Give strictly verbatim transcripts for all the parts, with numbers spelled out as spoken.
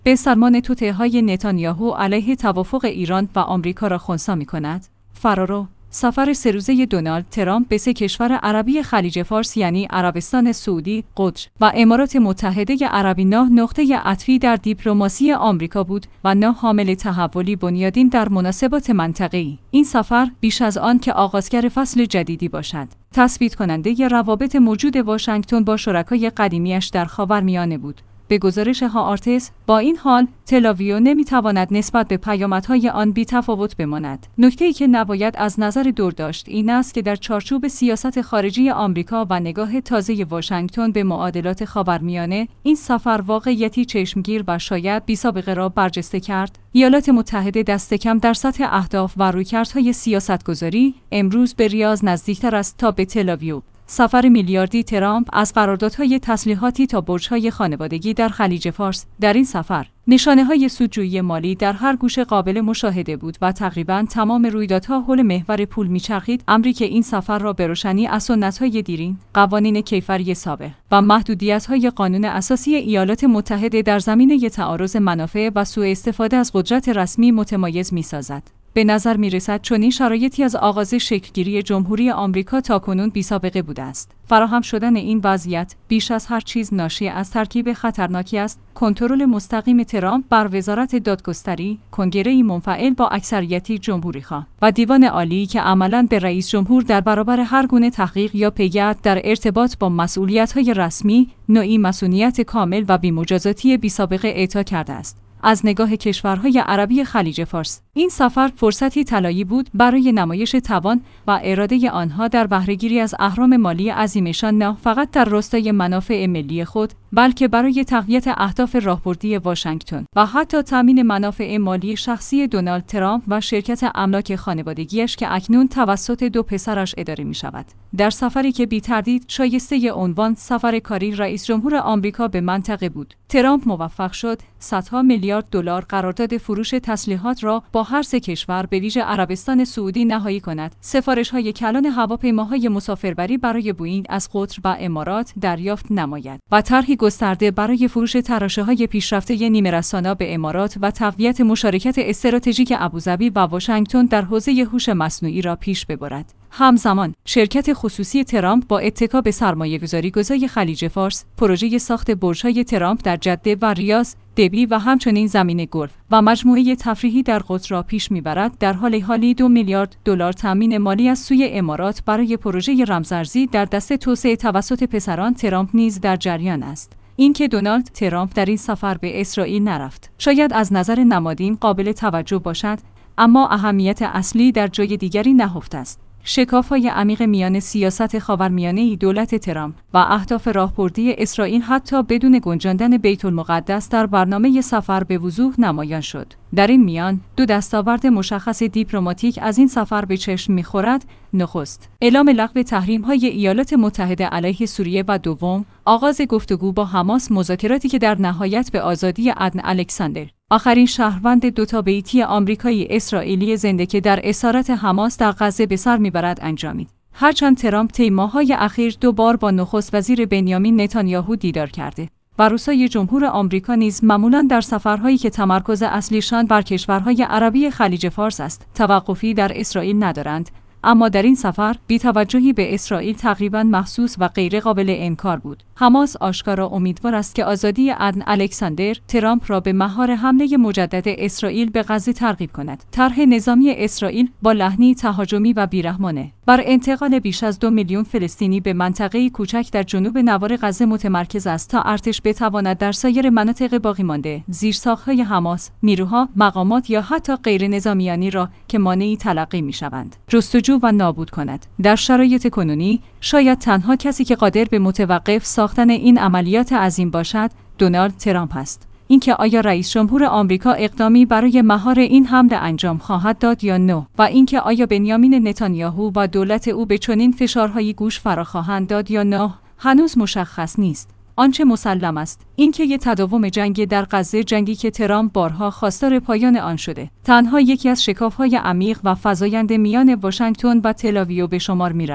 به سلمان توطئه‌های نتانیاهو علیه توافق ایران و آمریکا را خنثی می‌کند. فرارو سفر سه روزه دونالد ترامپ به سه کشور عربی خلیج فارس یعنی عربستان سعودی، قطر و امارات متحده عربی نه نقطه عطفی در دیپلماسی آمریکا بود و نه حامل تحولی بنیادین در مناسبات منطقه‌ای. این سفر بیش از آن که آغازگر فصل جدیدی باشد، تثبیت کننده روابط موجود واشنگتن با شرکای قدیمیش در خاورمیانه بود. به گزارش هآرتس، با این حال تل‌آویو نمی‌تواند نسبت به پیامدهای آن بی‌تفاوت بماند. نکته‌ای که نباید از نظر دور داشت این است که در چارچوب سیاست خارجی آمریکا و نگاه تازه واشنگتن به معادلات خاورمیانه، این سفر واقعیتی چشمگیر و شاید بی‌سابقه را برجسته کرد. ایالات متحده دست کم در سطح اهداف و رویکردهای سیاستگذاری امروز به ریاض نزدیکتر است تا به تل‌آویو. سفر میلیاردی ترامپ از قراردادهای تسلیحاتی تا برج‌های خانوادگی در خلیج فارس، در این سفر نشانه‌های سودجویی مالی در هر گوشه قابل مشاهده بود و تقریباً تمام رویدادها حول محور پول می‌چرخید، امری که این سفر را به روشنی از سنت‌های دیرین، قوانین کیفری سابق و محدودیت‌های قانون اساسی ایالات متحده در زمینه تعارض منافع و سوء استفاده از قدرت رسمی متمایز می‌سازد. به نظر می‌رسد چنین شرایطی از آغاز شکلگیری جمهوری آمریکا تاکنون بی‌سابقه بوده است. فراهم شدن این وضعیت بیش از هر چیز ناشی از ترکیب خطرناکی است: کنترل مستقیم ترامپ بر وزارت دادگستری، کنگره‌ای منفعل با اکثریتی جمهوری‌خواه و دیوان عالی که عملاً به رئیس جمهور در برابر هر گونه تحقیق یا پیگرد در ارتباط با مسئولیت‌های رسمی، نوعی مسئولیت کامل و بی‌مجازاتی بی‌سابقه اعطا کرده است. از نگاه کشورهای عربی خلیج فارس، این سفر فرصتی طلایی بود برای نمایش توان و اراده آنها در بهره‌گیری از اهرام مالی عظیمشان، نه فقط در راستای منافع ملی خود، بلکه برای تقویت اهداف راهبردی واشنگتن و حتی تامین منافع مالی شخصی دونالد ترامپ و شرکت املاک خانوادگیش که اکنون توسط دو پسرش اداره می‌شود. در سفری که بی‌تردید شایسته عنوان سفر کاری رئیس جمهور آمریکا به منطقه بود، ترامپ موفق شد صدها میلیارد دلار قرارداد فروش تسلیحات را با هر سه کشور به ویژه عربستان سعودی نهایی کند. سفارش‌های کلان هواپیماهای مسافربری برای بوئینگ از قطر و امارات دریافت نماید و طرحی گسترده برای فروش تراشه‌های پیشرفته نیمه‌رسانا به امارات و تقویت مشارکت استراتژیک ابوظبی و واشنگتن در حوزه هوش مصنوعی را پیش ببرد. همزمان، شرکت خصوصی ترامپ با اتکا به سرمایه‌گذاری گذاری خلیج فارس، پروژه ساخت برج‌های ترامپ در جده و ریاض، دبی و همچنین زمین گلف و مجموعه تفریحی در قطر را پیش می‌برد. در حال حالی دو میلیارد دلار تامین مالی از سوی امارات برای پروژه رمزارزی در دست توسعه توسط پسران ترامپ نیز در جریان است. اینکه دونالد ترامپ در این سفر به اسرائیل نرفت، شاید از نظر نمادین قابل توجه باشد، اما اهمیت اصلی در جای دیگری نهفته است. شکاف‌های عمیق میان سیاست خاورمیانه دولت ترامپ و اهداف راهبردی اسرائیل حتی بدون گنجاندن بیت المقدس در برنامه سفر به وضوح نمایان شد. در این میان دو دستاورد مشخص دیپلماتیک از این سفر به چشم می‌خورد: نخست، اعلام لغو تحریم‌های ایالات متحده علیه سوریه و دوم، آغاز گفتگو با حماس، مذاکراتی که در نهایت به آزادی عدن الکساندر، آخرین شهروند دوتابیتی آمریکایی اسرائیلی زنده که در اسارت حماس در غزه به سر میبرد انجامید. هرچند ترامپ طی ماه‌های اخیر دو بار با نخست وزیر بنیامین نتانیاهو دیدار کرده و روسای جمهور آمریکا نیز معمولاً در سفرهایی که تمرکز اصلیشان بر کشورهای عربی خلیج فارس است، توقفی در اسرائیل ندارند، اما در این سفر بی‌توجهی به اسرائیل تقریباً محسوس و غیر قابل انکار بود. حماس آشکارا امیدوار است که آزادی عدن الکساندر ترامپ را به مهار حمله مجدد اسرائیل به غزه ترغیب کند. طرح نظامی اسرائیل با لحنی تهاجمی و بیرحمانه بر انتقال بیش از دو میلیون فلسطینی به منطقه‌ای کوچک در جنوب نوار غزه متمرکز است تا ارتش بتواند در سایر مناطق باقی مانده زیرساخت‌های حماس، نیروها، مقامات یا حتی غیر نظامیانی را که مانعی تلقی می‌شوند جستجو و نابود کند. در شرایط کنونی شاید تنها کسی که قادر به متوقف ساختن این عملیات عظیم باشد دونالد ترامپ است. اینکه آیا رئیس جمهور آمریکا اقدامی برای مهار این حمله انجام خواهد داد یا نه و اینکه آیا بنیامین نتانیاهو و دولت او به چنین فشارهایی گوش فرا خواهند داد یا نه هنوز مشخص نیست. آنچه مسلم است اینکه یک تداوم جنگ در غزه، جنگی که ترامپ بارها خواستار پایان آن شده، تنها یکی از شکاف‌های عمیق و فزاینده میان واشنگتن و تل‌آویو به شمار می‌رود.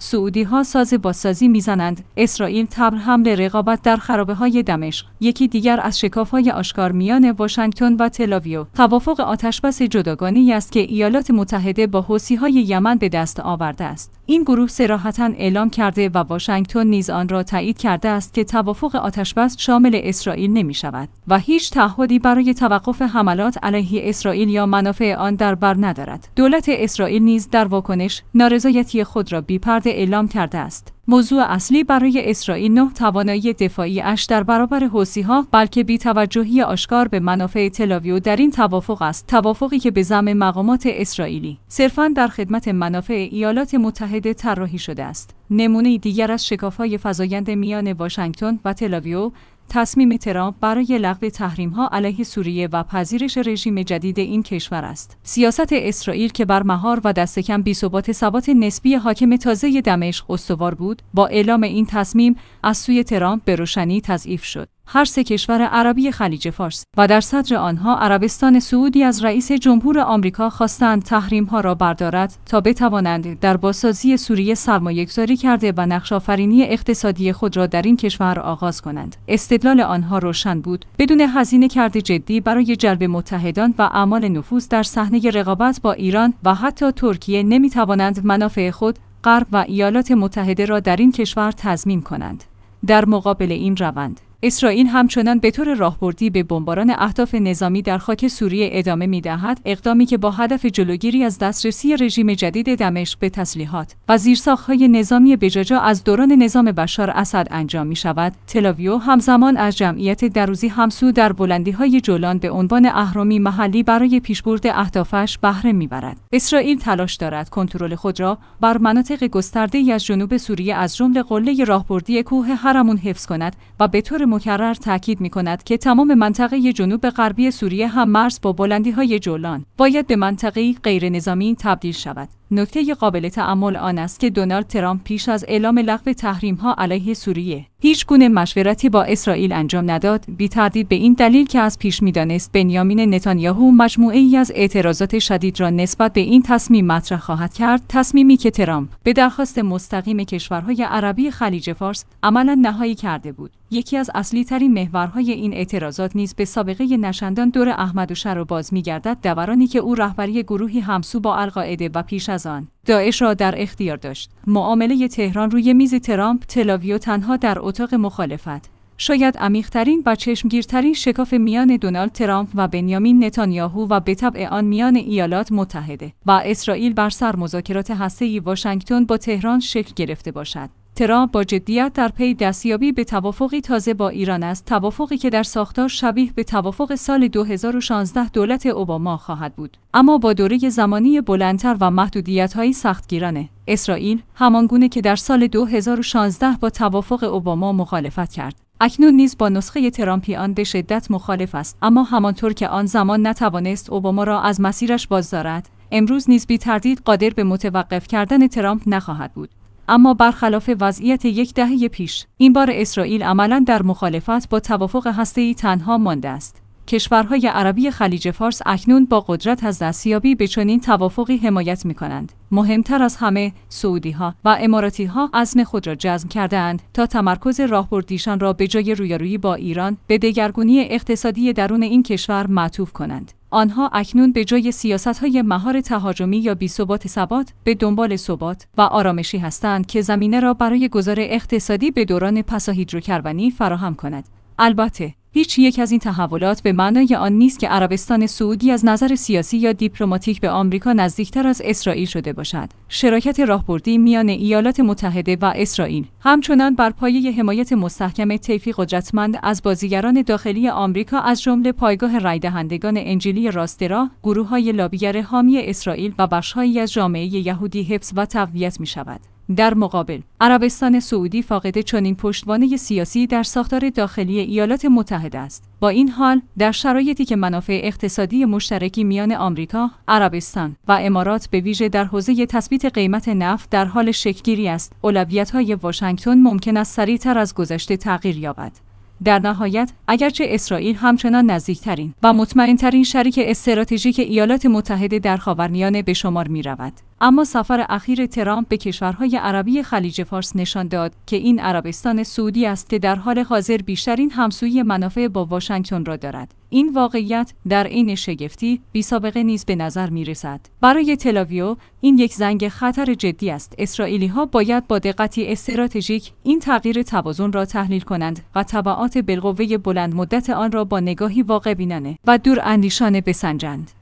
سعودی‌ها ساز بازسازی میزنند، اسرائیل تبر حمل رقابت در خرابه‌های دمشق. یکی دیگر از شکاف‌های آشکار میان واشنگتن و تل‌آویو توافق آتشبس جداگانه‌ای است که ایالات متحده با حوثی‌های یمن به دست آورده است. این گروه صراحتاً اعلام کرده و واشنگتن نیز آن را تایید کرده است که توافق آتشبس شامل اسرائیل نمی‌شود و هیچ تعهدی برای توقف حملات علیه اسرائیل یا منافع آن در بر ندارد. دولت اسرائیل نیز در واکنش نارضایتی خود را بی‌پرده اعلام کرده است. موضوع اصلی برای اسرائیل نه توانایی دفاعی اش در برابر حوثی‌ها بلکه بی‌توجهی آشکار به منافع تل‌آویو در این توافق است، توافقی که به زعم مقامات اسرائیلی صرفاً در خدمت منافع ایالات متحده طراحی شده است. نمونه دیگر از شکاف‌های فزاینده میان واشنگتن و تل‌آویو تصمیم ترامپ برای لغو تحریم‌ها علیه سوریه و پذیرش رژیم جدید این کشور است. سیاست اسرائیل که بر مهار و دست کم بی‌ثبات ثبات نسبی حاکم تازه دمشق استوار بود، با اعلام این تصمیم از سوی ترامپ به روشنی تضعیف شد. هر سه کشور عربی خلیج فارس و در صدر آنها عربستان سعودی از رئیس جمهور آمریکا خواستند تحریم‌ها را بردارد تا بتوانند در بازسازی سوریه سرمایه‌گذاری کرده و نقش‌آفرینی اقتصادی خود را در این کشور آغاز کنند. استدلال آنها روشن بود: بدون هزینه کرده جدی برای جلب متحدان و اعمال نفوذ در صحنه رقابت با ایران و حتی ترکیه نمی‌توانند منافع خود، غرب و ایالات متحده را در این کشور تضمین کنند. در مقابل این روند، اسرائیل همچنان به طور راهبردی به بمباران اهداف نظامی در خاک سوریه ادامه می‌دهد، اقدامی که با هدف جلوگیری از دسترسی رژیم جدید دمشق به تسلیحات و زیرساخت‌های نظامی بجاجا از دوران نظام بشار اسد انجام می‌شود. تل‌آویو همزمان از جمعیت دروزی همسو در بلندی‌های جولان به عنوان اهرامی محلی برای پیشبرد اهدافش بهره می‌برد. اسرائیل تلاش دارد کنترل خود را بر مناطق گسترده‌ای از جنوب سوریه از جمله قله راهبردی کوه هرمون حفظ کند و به طور مکرر تاکید می‌کند که تمام منطقه جنوب غربی سوریه هم مرز با بلندی‌های جولان باید به منطقه‌ای غیر نظامی تبدیل شود. نکته قابل تأمل آن است که دونالد ترامپ پیش از اعلام لغو تحریم‌ها علیه سوریه هیچ گونه مشورتی با اسرائیل انجام نداد، بی تردید به این دلیل که از پیش می‌دانست بنیامین نتانیاهو مجموعه‌ای از اعتراضات شدید را نسبت به این تصمیم مطرح خواهد کرد، تصمیمی که ترامپ به درخواست مستقیم کشورهای عربی خلیج فارس عملاً نهایی کرده بود. یکی از اصلی ترین محورهای این اعتراضات نیز به سابقه نشندان دور احمدوشر و باز می‌گردد، دورانی که او رهبری گروهی همسو با القاعده و پیش از آن داعش را در اختیار داشت. معامله تهران روی میز ترامپ، تل‌آویو تنها در اتاق مخالفت. شاید عمیق‌ترین و چشمگیرترین شکاف میان دونالد ترامپ و بنیامین نتانیاهو و به تبع آن میان ایالات متحده و اسرائیل بر سر مذاکرات هسته‌ای واشنگتن با تهران شکل گرفته باشد. ترامپ با جدیت در پی دستیابی به توافقی تازه با ایران است، توافقی که در ساختار شبیه به توافق سال دو هزار و شانزده دولت اوباما خواهد بود، اما با دوره زمانی بلندتر و محدودیت‌های سختگیرانه. اسرائیل همانگونه که در سال دو هزار و شانزده با توافق اوباما مخالفت کرد، اکنون نیز با نسخه ترامپی آن به شدت مخالف است، اما همانطور که آن زمان نتوانست اوباما را از مسیرش بازدارد، امروز نیز بی تردید قادر به متوقف کردن ترامپ نخواهد بود. اما برخلاف وضعیت یک دهه پیش، این بار اسرائیل عملاً در مخالفت با توافق هسته‌ای تنها مانده است. کشورهای عربی خلیج فارس اکنون با قدرت از دستیابی به چنین توافقی حمایت می‌کنند. مهمتر از همه، سعودی‌ها و اماراتی‌ها عزم خود را جزم کرده‌اند تا تمرکز راهبردیشان را به جای رویارویی با ایران به دگرگونی اقتصادی درون این کشور معطوف کنند. آنها اکنون به جای سیاست‌های مهار تهاجمی یا بی‌ثبات ثبات به دنبال ثبات و آرامشی هستند که زمینه را برای گذار اقتصادی به دوران پساهیدروکربنی فراهم کند. البته هیچ یک از این تحولات به معنای آن نیست که عربستان سعودی از نظر سیاسی یا دیپلماتیک به آمریکا نزدیکتر از اسرائیل شده باشد. شراکت راهبردی میان ایالات متحده و اسرائیل همچنان بر پایه حمایت مستحکم طیفی قدرتمند از بازیگران داخلی آمریکا از جمله پایگاه رای دهندگان انجیلی راست راه، گروه‌های لابیگر حامی اسرائیل و بخش‌هایی از جامعه یهودی حفظ و تقویت می‌شود. در مقابل، عربستان سعودی فاقد چنین پشتوانه سیاسی در ساختار داخلی ایالات متحده است. با این حال، در شرایطی که منافع اقتصادی مشترکی میان آمریکا، عربستان و امارات به ویژه در حوزه تثبیت قیمت نفت در حال شکل‌گیری است، اولویت‌های واشنگتن ممکن است سریعتر از گذشته تغییر یابد. در نهایت، اگرچه اسرائیل همچنان نزدیکترین و مطمئنترین شریک استراتژیک ایالات متحده در خاورمیانه به شمار می‌رود، اما سفر اخیر ترامپ به کشورهای عربی خلیج فارس نشان داد که این عربستان سعودی است که در حال حاضر بیشترین همسویی منافع با واشنگتن را دارد. این واقعیت در عین شگفتی بی‌سابقه نیز به نظر می‌رسد. برای تل‌آویو این یک زنگ خطر جدی است. اسرائیلی‌ها باید با دقتی استراتژیک این تغییر توازن را تحلیل کنند و تبعات بالقوه بلند مدت آن را با نگاهی واقع‌بینانه و دوراندیشانه بسنجند.